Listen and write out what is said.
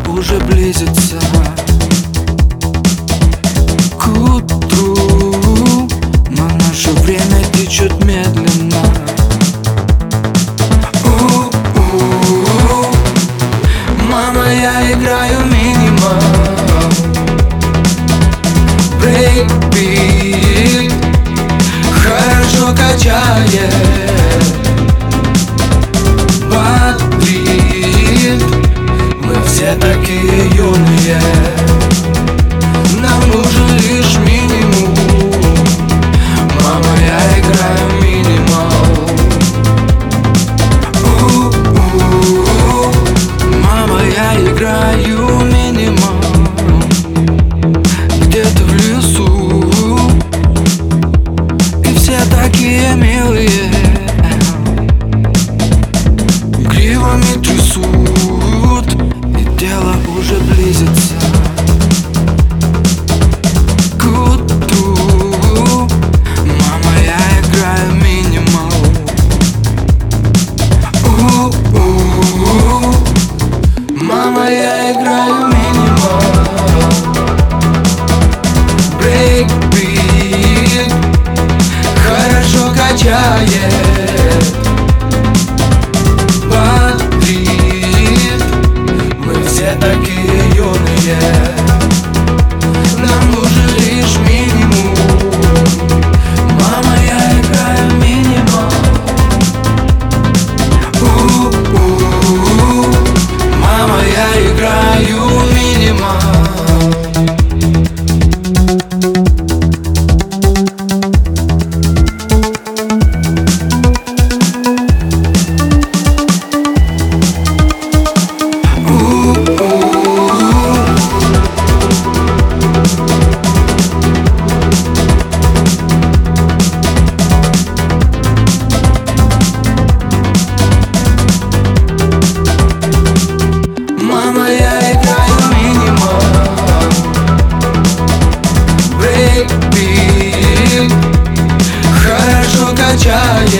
уже близится к утру, но наше время течет медленно. Мама, я играю минимал, брейкбит хорошо качает, бодрит. Мы все такие юные, нам нужен лишь минимум. Мама, я играю минимал. Мама, я играю минимал. Где-то в лесу, и все такие милые, гривами трясут, и дело уже близится к утру. Мама, я играю минимал. Мама, я играю минимал, брейкбит хорошо качает, бодрит. Мы все такие юные, нам нужен лишь минимум. Мама, я играю минимал. Мама, я играю минимал. Мама, я играю минимал, брейкбит хорошо качает,